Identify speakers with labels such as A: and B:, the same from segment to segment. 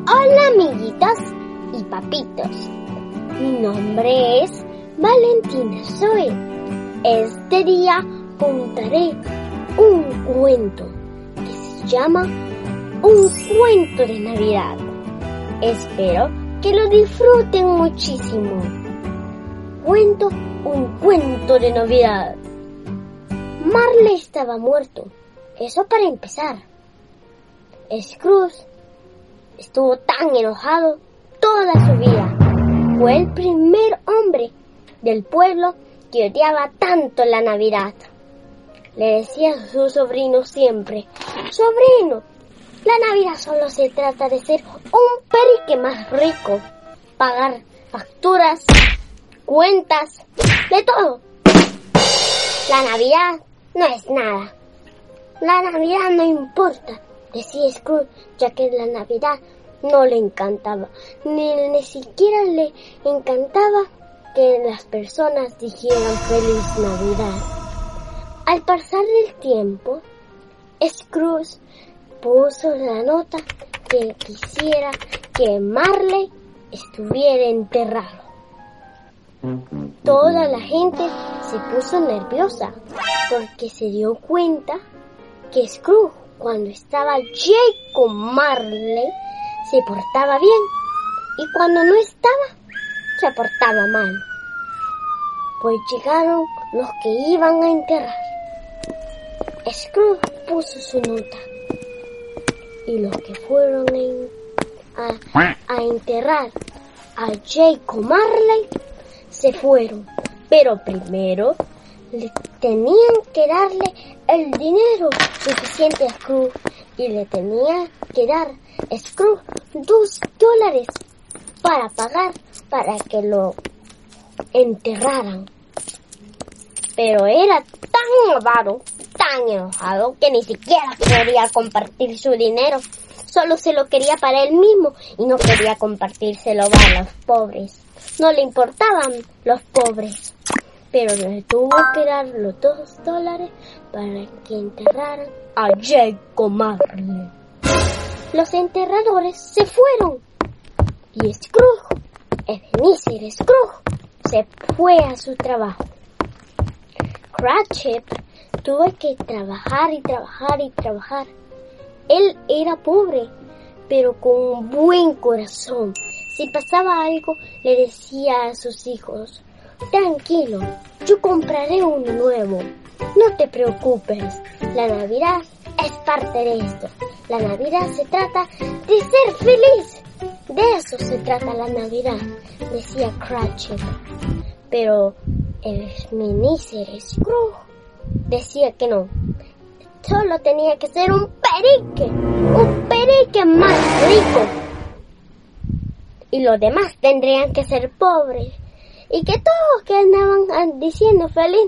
A: Hola amiguitos y papitos, mi nombre es Valentina Zoe. Este día contaré un cuento que se llama Un cuento de Navidad. Espero que lo disfruten muchísimo. Cuento un cuento de Navidad. Marley estaba muerto, eso para empezar. Scrooge estuvo tan enojado toda su vida. Fue el primer hombre del pueblo que odiaba tanto la Navidad. Le decía a su sobrino siempre: sobrino, la Navidad solo se trata de ser un perique más rico, pagar facturas, cuentas, de todo. La Navidad no es nada. La Navidad no importa, decía Scrooge, ya que la Navidad no le encantaba, ni siquiera le encantaba que las personas dijeran Feliz Navidad. Al pasar el tiempo, Scrooge puso la nota que quisiera que Marley estuviera enterrado. Toda la gente se puso nerviosa porque se dio cuenta que Scrooge, cuando estaba Jake con Marley, se portaba bien, y cuando no estaba, se portaba mal. Pues llegaron los que iban a enterrar. Scrooge puso su nota, y los que fueron a enterrar a Jake con Marley se fueron, pero primero le tenían que darle el dinero suficiente a Scrooge, y le tenía que dar a Scrooge $2 para pagar para que lo enterraran. Pero era tan enojado que ni siquiera quería compartir su dinero. Solo se lo quería para él mismo y no quería compartírselo a los pobres. No le importaban los pobres, pero le tuvo que dar los $2 para que enterraran a Jake con Marley. Los enterradores se fueron y Scrooge, Ebenezer Scrooge, se fue a su trabajo. Cratchit tuvo que trabajar y trabajar. Él era pobre, pero con un buen corazón. Si pasaba algo, le decía a sus hijos: tranquilo, yo compraré uno nuevo. No te preocupes, la Navidad es parte de esto. La Navidad se trata de ser feliz. De eso se trata la Navidad, decía Cratchit. Pero el Ebenezer Scrooge decía que no. Solo tenía que ser un perique más rico. Y los demás tendrían que ser pobres. Y que todos que andaban diciendo Feliz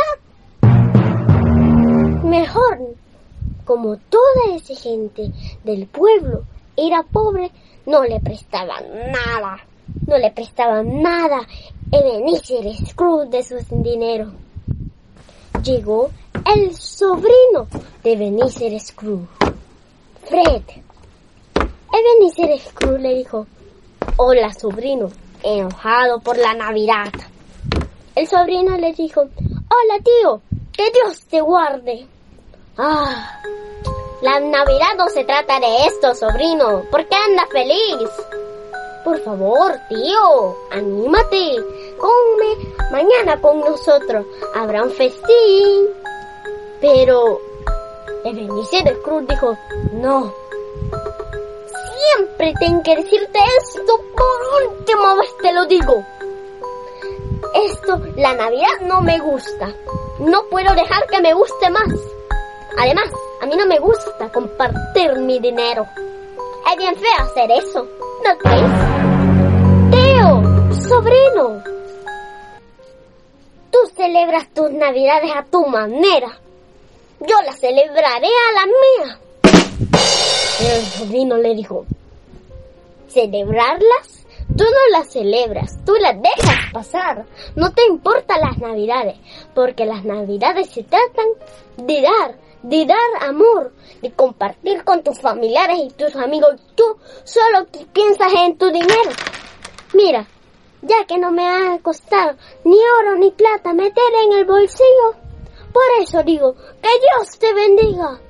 A: Navidad. Mejor, como toda esa gente del pueblo era pobre, no le prestaban nada Ebenezer Scrooge de su dinero. Llegó el sobrino de Ebenezer Scrooge, Fred. Ebenezer Scrooge le dijo: hola sobrino, enojado por la Navidad. El sobrino le dijo: hola tío, que Dios te guarde. La Navidad no se trata de esto, sobrino. ¿Por qué andas feliz? Por favor, tío, anímate. Come mañana con nosotros. Habrá un festín. Pero Ebenezer Scrooge dijo: no. Siempre tengo que decirte esto. Por última vez te lo digo. La Navidad no me gusta. No puedo dejar que me guste más. Además, a mí no me gusta compartir mi dinero. Es bien feo hacer eso, ¿no crees? Teo, sobrino, tú celebras tus Navidades a tu manera. Yo las celebraré a la mía. Pero el sobrino le dijo: ¿celebrarlas? Tú no las celebras, tú las dejas pasar. No te importan las Navidades, porque las Navidades se tratan de dar, de dar amor, de compartir con tus familiares y tus amigos. Tú solo piensas en tu dinero. Mira, ya que no me ha costado ni oro ni plata meter en el bolsillo, por eso digo, que Dios te bendiga.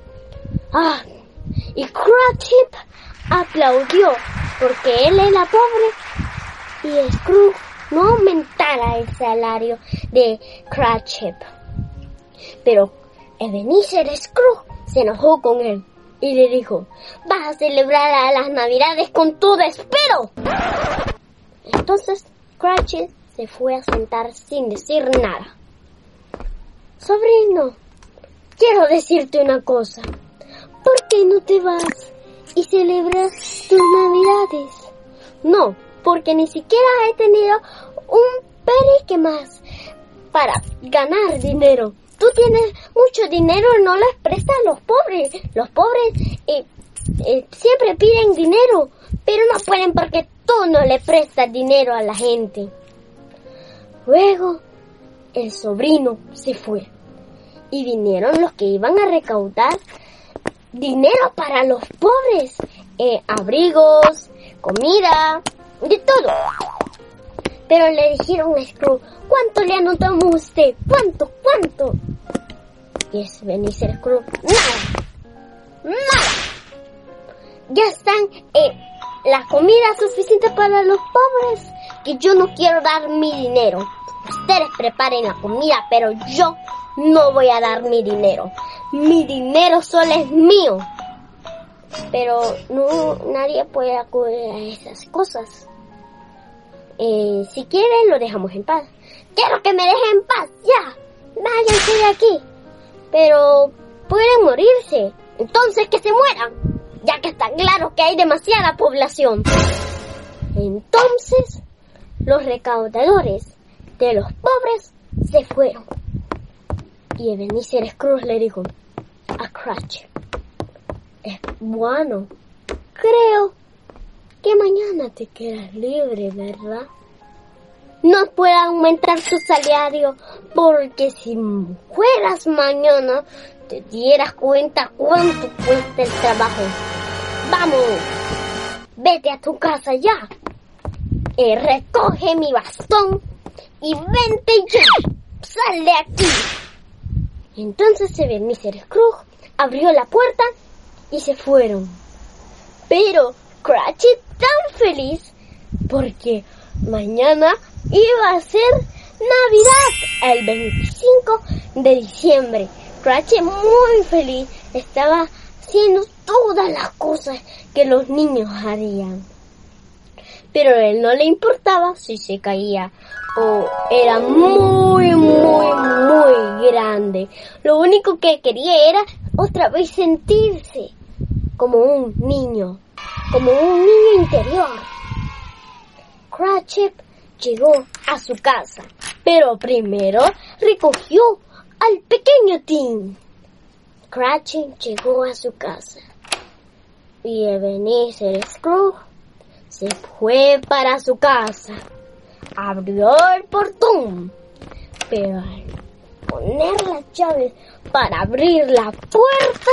A: Y Cratchit aplaudió porque él era pobre y Scrooge no aumentara el salario de Cratchit. Pero Ebenezer Scrooge se enojó con él y le dijo: vas a celebrar a las Navidades con tu despido. Entonces Cratchit se fue a sentar sin decir nada. Sobrino, quiero decirte una cosa. ¿Por qué no te vas y celebras tus Navidades? No, porque ni siquiera he tenido un penique más para ganar dinero. Tú tienes mucho dinero y no les prestas a los pobres. Los pobres siempre piden dinero, pero no pueden porque tú no le prestas dinero a la gente. Luego el sobrino se fue y vinieron los que iban a recaudar dinero para los pobres, abrigos, comida, de todo. Pero le dijeron a Scrooge: ¿cuánto le anotamos a usted? ¿Cuánto? Y es Ebenezer Scrooge: nada. Ya están la comida suficiente para los pobres, que yo no quiero dar mi dinero. Ustedes preparen la comida, pero yo no voy a dar mi dinero. Mi dinero solo es mío. Pero nadie puede acudir a esas cosas. Si quieren, lo dejamos en paz. Quiero que me dejen en paz, ya. Váyanse de aquí. Pero pueden morirse. Entonces que se mueran, ya que está claro que hay demasiada población. Entonces los recaudadores de los pobres se fueron. Y Ebenezer Scrooge le dijo a Cratchit: bueno, creo que mañana te quedas libre, ¿verdad? No puedo aumentar tu salario porque si fueras mañana te dieras cuenta cuánto cuesta el trabajo. Vamos, vete a tu casa ya. Recoge mi bastón y vente ya. Sal de aquí. Entonces Ebenezer Scrooge abrió la puerta y se fueron. Pero Cratchit tan feliz porque mañana iba a ser Navidad, el 25 de diciembre. Cratchit muy feliz, estaba haciendo todas las cosas que los niños harían. Pero a él no le importaba si se caía o era muy grande. Lo único que quería era otra vez sentirse como un niño interior. Cratchit llegó a su casa, pero primero recogió al pequeño Tim. Cratchit llegó a su casa y Ebenezer Scrooge se fue para su casa. Abrió el portón, pero al poner las llaves para abrir la puerta,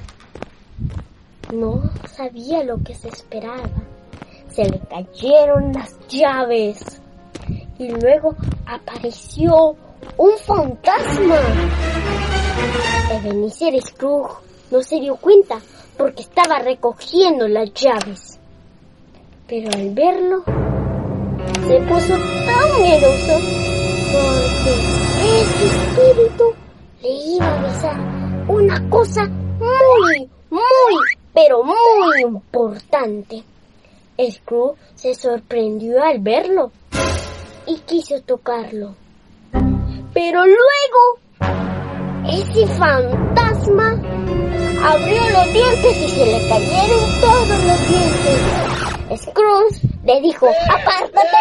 A: no sabía lo que se esperaba. Se le cayeron las llaves y luego apareció un fantasma. Ebenezer Scrooge no se dio cuenta porque estaba recogiendo las llaves. Pero al verlo, se puso tan miedoso porque ese espíritu le iba a avisar una cosa pero muy importante. Scrooge se sorprendió al verlo y quiso tocarlo. Pero luego, ese fantasma abrió los dientes y se le cayeron todos los dientes. Scrooge le dijo: ¡apártate!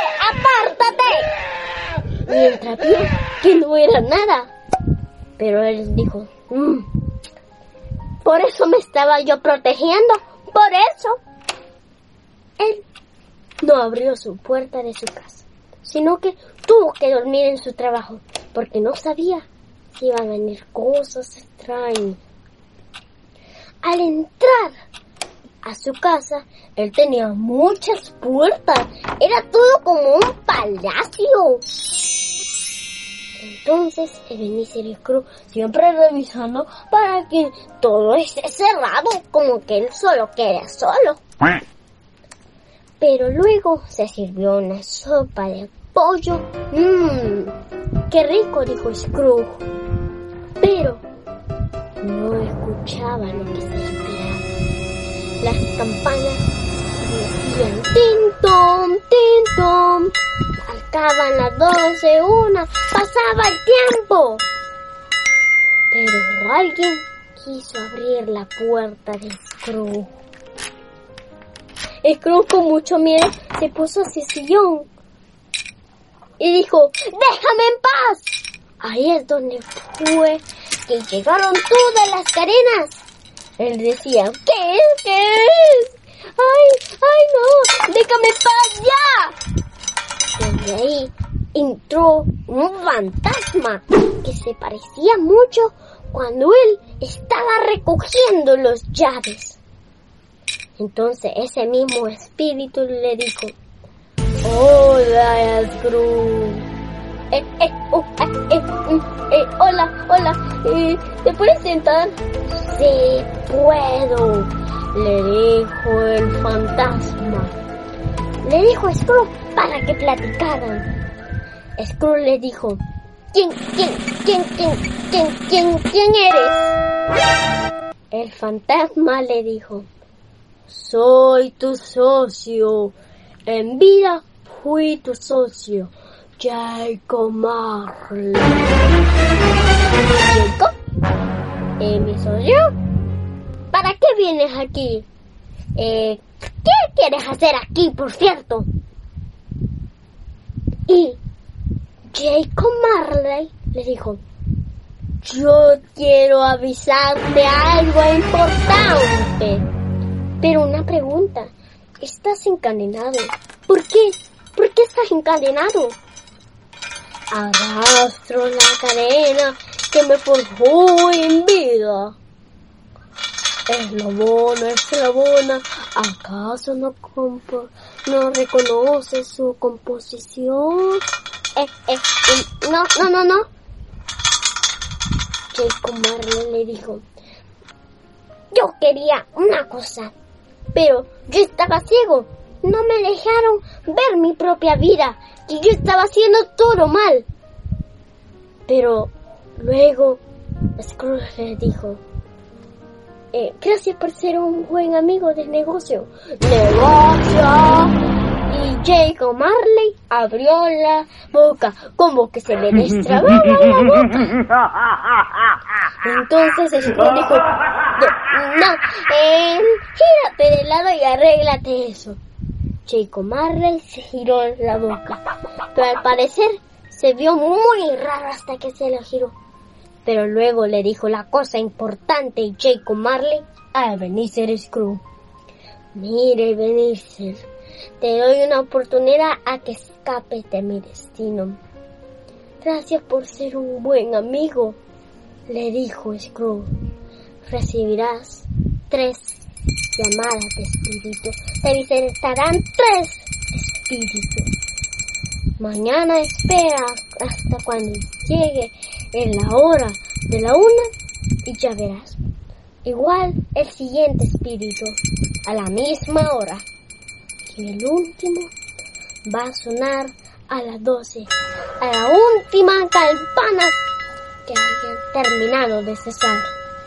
A: Mientras vio que no era nada. Pero él dijo: por eso me estaba yo protegiendo, por eso. Él no abrió su puerta de su casa, sino que tuvo que dormir en su trabajo, porque no sabía si iban a venir cosas extrañas. al entrar a su casa, él tenía muchas puertas. Era todo como un palacio. Entonces Ebenezer Scrooge, siempre revisando para que todo esté cerrado, como que él solo queda solo. Pero luego se sirvió una sopa de pollo. ¡Qué rico!, dijo Scrooge. Pero no escuchaba lo que se esperaba. Las campanas decían tin-tom, tin-tom. Marcaban las 12, pasaba el tiempo. Pero alguien quiso abrir la puerta de Scrooge. Scrooge, con mucho miedo, se puso hacia el sillón y dijo: ¡déjame en paz! Ahí es donde fue que llegaron todas las cadenas. Él decía: ¿qué es? ¿Qué es? ¡Ay, no! ¡Déjame en paz ya! Desde ahí entró un fantasma que se parecía mucho cuando él estaba recogiendo las llaves. Entonces ese mismo espíritu le dijo: hola, Scrooge. Hola, ¿te puedes sentar? Sí, puedo, le dijo el fantasma. Le dijo a Scrooge para que platicaran. Scrooge le dijo: ¿Quién eres? El fantasma le dijo: soy tu socio. En vida fui tu socio, Jacob Marley. ¿Jacob? ¿Mi socio? ¿Para qué vienes aquí? ¿Qué quieres hacer aquí, por cierto? Y Jacob Marley le dijo: yo quiero avisarte algo importante. Pero una pregunta, ¿estás encadenado? ¿Por qué? ¿Por qué estás encadenado? Arrastro la cadena que me forjó en vida. Eslabona, ¿acaso no reconoce su composición? No. Jacob Marley le dijo: yo quería una cosa, pero yo estaba ciego. No me dejaron ver mi propia vida, y yo estaba haciendo todo mal. Pero luego Scrooge le dijo: gracias por ser un buen amigo de negocio. ¡Negocio! Y Jacob Marley abrió la boca, como que se le destrababa la boca. Entonces Scrooge dijo: gírate de lado y arréglate eso. Jacob Marley se giró la boca, pero al parecer se vio muy raro hasta que se lo giró. Pero luego le dijo la cosa importante Jacob Marley a Ebenezer Scrooge: mire, Ebenezer, te doy una oportunidad a que escapes de mi destino. Gracias por ser un buen amigo, le dijo Scrooge. Recibirás 3 llamadas de espíritu. Te visitarán 3 espíritus. Mañana espera hasta cuando llegue en la hora de la 1 y ya verás. Igual el siguiente espíritu a la misma hora. Y el último va a sonar a las 12, a la última campana que hayan terminado de cesar.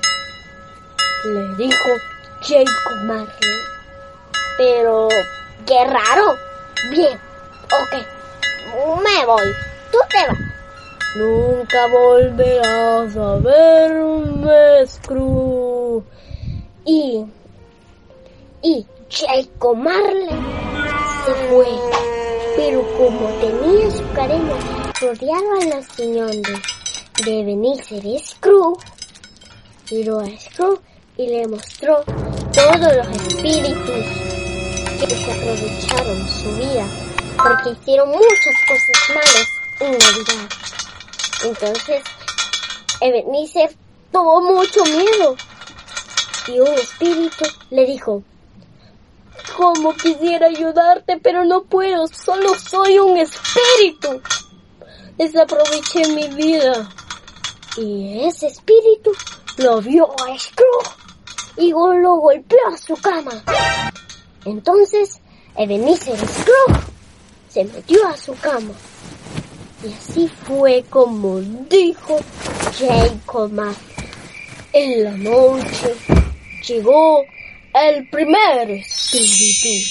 A: Le dijo Jacob Marley. Pero qué raro. Bien, ok, me voy. Tú te vas. Nunca volverás a verme, Scrooge. Y Jacob Marley se fue, pero como tenía su cadena rodeada en los riñones de Ebenezer Scrooge, miró a Scrooge y le mostró todos los espíritus que se aprovecharon su vida porque hicieron muchas cosas malas en Navidad. Entonces Ebenezer tuvo mucho miedo Y un espíritu le dijo: «Como quisiera ayudarte, pero no puedo, solo soy un espíritu. Desaproveché mi vida». Y ese espíritu lo vio a Scrooge y lo golpeó a su cama. Entonces Ebenezer Scrooge se metió a su cama. Y así fue como dijo Jacob Marley. En la noche llegó el primer espíritu.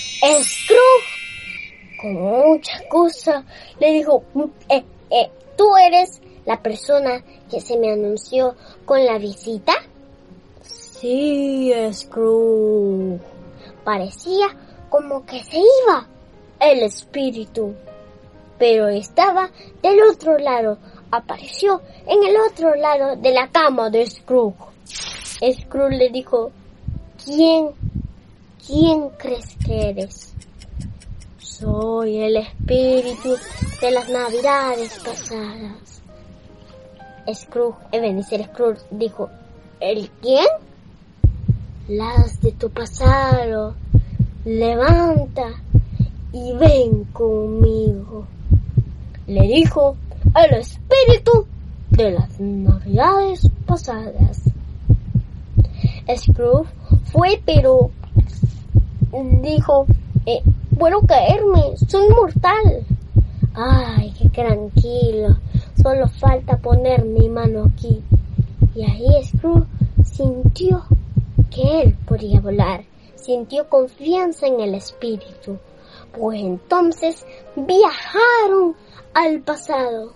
A: Scrooge, con muchas cosas, le dijo: ¿tú eres la persona que se me anunció con la visita? Sí, Scrooge. Parecía como que se iba el espíritu, pero estaba del otro lado. Apareció en el otro lado de la cama de Scrooge. Scrooge le dijo: ¿Quién crees que eres? Soy el espíritu de las navidades pasadas. Ebenezer Scrooge dijo: ¿El quién? Las de tu pasado. Levanta y ven conmigo, le dijo el espíritu de las navidades pasadas. Scrooge fue, pero dijo: ¿puedo caerme? Soy mortal. Ay, qué tranquilo, solo falta poner mi mano aquí. Y ahí Scrooge sintió que él podía volar, sintió confianza en el espíritu. Pues entonces viajaron al pasado.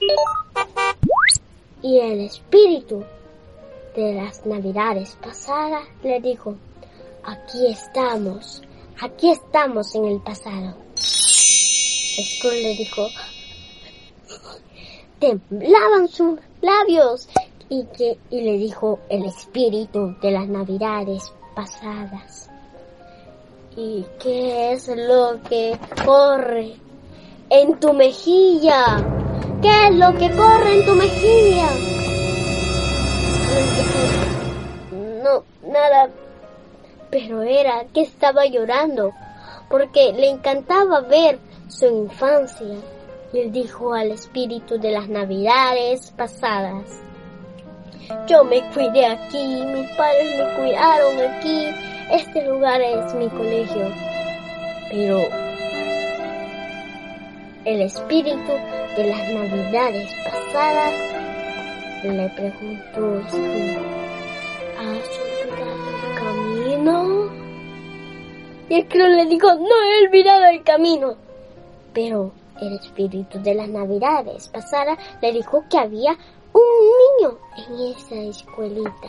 A: Y el espíritu de las navidades pasadas le dijo: aquí estamos en el pasado. Scrooge le dijo: temblaban sus labios. Y le dijo el espíritu de las navidades pasadas: ¿y qué es lo que corre en tu mejilla? ¿Qué es lo que corre en tu mejilla? No, nada. Pero era que estaba llorando porque le encantaba ver su infancia. Y él dijo al espíritu de las navidades pasadas: yo me cuidé aquí, mis padres me cuidaron aquí, este lugar es mi colegio. Pero el espíritu de las navidades pasadas le preguntó a Scrooge: ¿has olvidado el camino? Y Scrooge le dijo: no he olvidado el camino. Pero el espíritu de las navidades pasadas le dijo que había un niño en esa escuelita.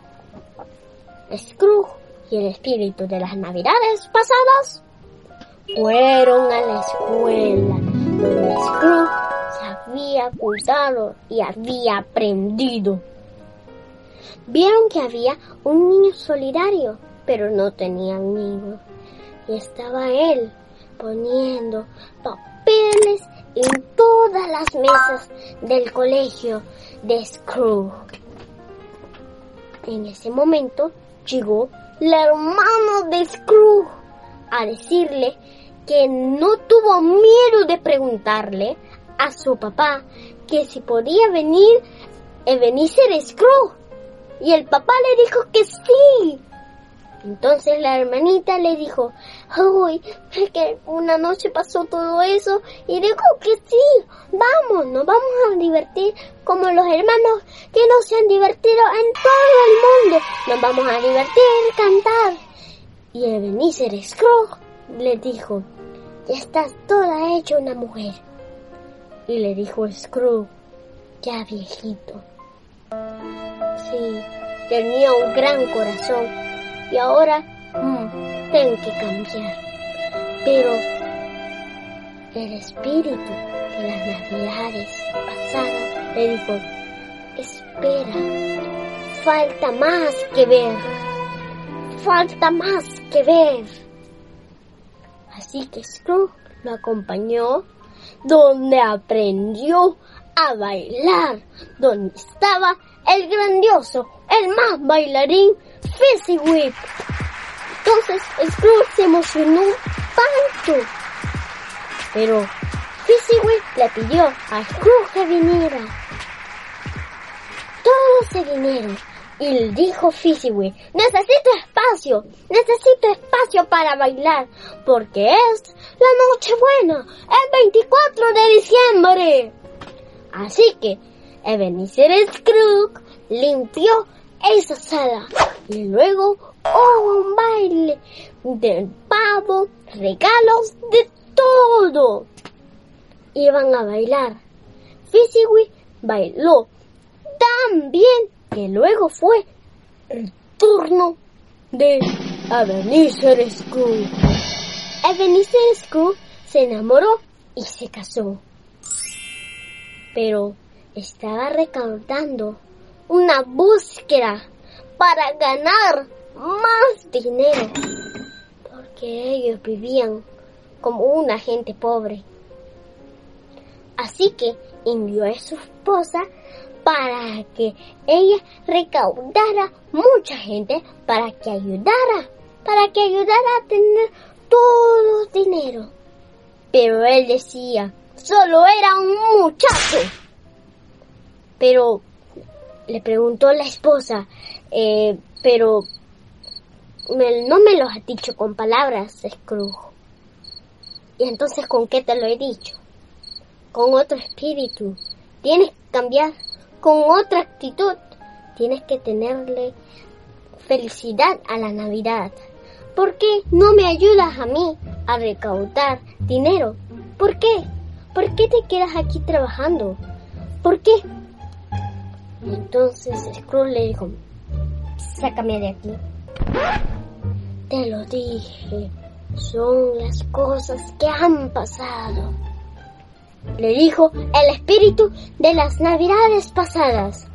A: Scrooge y el espíritu de las navidades pasadas fueron a la escuela donde Scrooge se había ocultado y había aprendido. Vieron que había un niño solidario, pero no tenía amigos. Y estaba él poniendo papeles en todas las mesas del colegio de Scrooge. En ese momento llegó la hermana de Scrooge a decirle que no tuvo miedo de preguntarle a su papá que si podía venir Ebenezer Scrooge. Y el papá le dijo que sí. Entonces la hermanita le dijo: uy, es que una noche pasó todo eso. Y dijo que sí, nos vamos a divertir como los hermanos que no se han divertido en todo el mundo. Nos vamos a divertir, cantar. Y Ebenezer Scrooge le dijo: ya estás toda hecha una mujer. Y le dijo Scrooge, ya viejito: sí, tenía un gran corazón y ahora tengo que cambiar. Pero el espíritu de las navidades pasadas le dijo: espera, falta más que ver. Así que Scrooge lo acompañó donde aprendió a bailar, donde estaba el grandioso el más bailarín Fezziwig. Entonces Scrooge se emocionó tanto. Pero Fezziwig le pidió a Scrooge que viniera. Todos se vinieron y le dijo Fezziwig: necesito espacio para bailar, porque es la Nochebuena, el 24 de diciembre. Así que Ebenezer Scrooge limpió esa sala y luego hubo un baile del pavo, regalos, de todo. Iban a bailar. Fezziwig bailó tan bien que luego fue el turno de Ebenezer Scrooge. Ebenezer Scrooge se enamoró y se casó. Pero estaba recaudando una búsqueda para ganar más dinero, porque ellos vivían como una gente pobre. Así que envió a su esposa para que ella recaudara mucha gente para que ayudara a tener todo el dinero. Pero él decía: solo era un muchacho. Pero le preguntó la esposa: pero no me lo has dicho con palabras, Scrooge. Y entonces, ¿con qué te lo he dicho? Con otro espíritu. Tienes que cambiar con otra actitud. Tienes que tenerle felicidad a la Navidad. ¿Por qué no me ayudas a mí a recaudar dinero? ¿Por qué? ¿Por qué te quedas aquí trabajando? ¿Por qué? Entonces Scrooge le dijo: sácame de aquí. Te lo dije, son las cosas que han pasado. Le dijo el espíritu de las Navidades pasadas.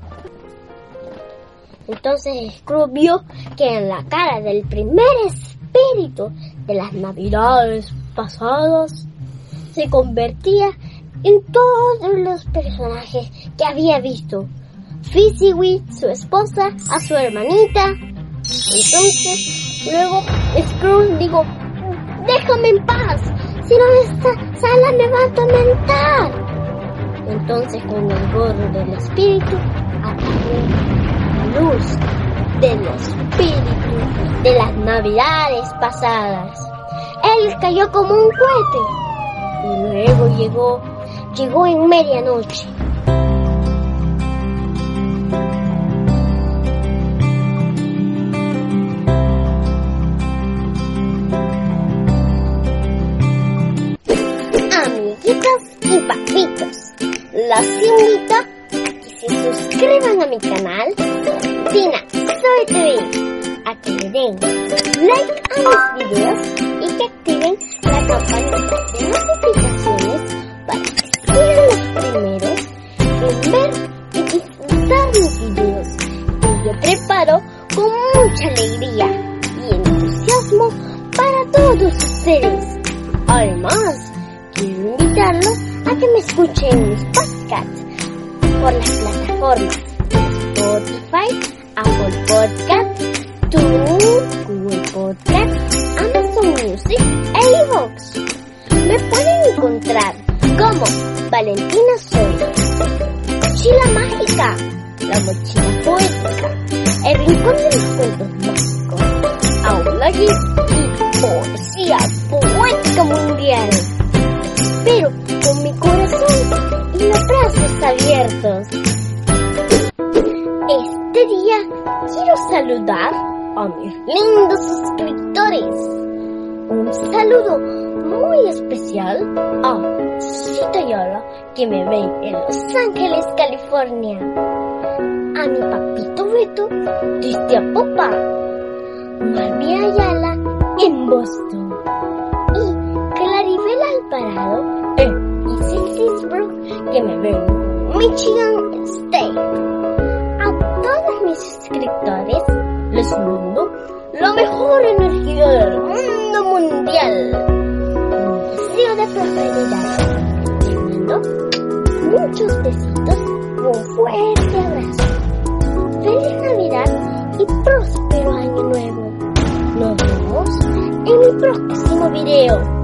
A: Entonces Scrooge vio que en la cara del primer espíritu de las Navidades pasadas se convertía en todos los personajes que había visto. Fezziwig, su esposa, a su hermanita. Entonces, luego Scrooge dijo: déjame en paz, si no esta sala me va a atormentar. Entonces, con el gorro del espíritu, apagó la luz del espíritu de las Navidades pasadas. Él cayó como un cohete y luego llegó en medianoche. Y papitos, los invito a que se suscriban a mi canal Tina Soy TV, a que le den like a mis videos y que activen la campanita de notificaciones para que sean los primeros en ver y disfrutar mis videos que yo preparo con mucha alegría y entusiasmo para todos ustedes. Además, quiero invitarlos a que me escuchen en mis podcasts por las plataformas Spotify, Apple Podcasts, Google Podcasts, Amazon Music e iVoox. Me pueden encontrar como Valentina Soy, Mochila Mágica, La Mochila Poética, El Rincón de los Cuentos Mágicos, Aula Geek y Poesía Poética Mundial. Pero con mi corazón y los brazos abiertos. Este día quiero saludar a mis lindos suscriptores. Un saludo muy especial a Cita Ayala, que me ve en Los Ángeles, California. A mi papito Beto desde Apopa. Mami Ayala en Boston. Y Claribel Alvarado y Silsbrook, que me ven en Michigan State. A todos mis suscriptores les mando la mejor energía del mundo mundial. Un deseo de prosperidad. Les mando muchos besitos y un fuerte abrazo. feliz Navidad y próspero año nuevo. Nos vemos en mi próximo video.